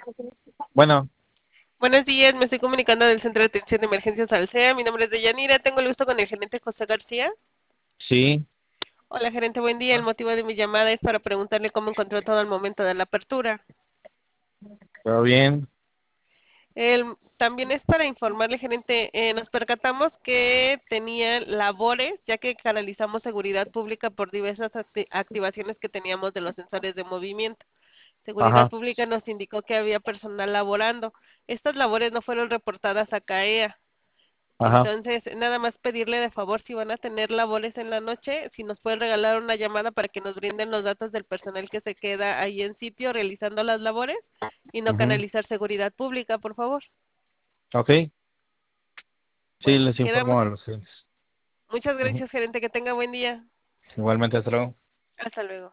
Bueno, Buenos días, me estoy comunicando del Centro de Atención de Emergencias Alsea. Mi nombre es Deyanira, tengo el gusto con el gerente José García. sí, Hola, gerente, buen día. El motivo de mi llamada es para preguntarle cómo encontró todo al momento de la apertura. todo bien. También es para informarle, gerente, nos percatamos que tenía labores, ya que canalizamos seguridad pública por diversas activaciones que teníamos de los sensores de movimiento. Seguridad Ajá, Pública nos indicó que había personal laborando. Estas labores no fueron reportadas a CAEA. ajá. Entonces, nada más pedirle de favor si van a tener labores en la noche, si nos pueden regalar una llamada para que nos brinden los datos del personal que se queda ahí en sitio realizando las labores y no Ujú. canalizar seguridad pública, por favor. Ok, sí, Bueno, les informo quedamos. a los clientes. Muchas Ujú. gracias, gerente, que tenga buen día. Igualmente, hasta luego. Hasta luego.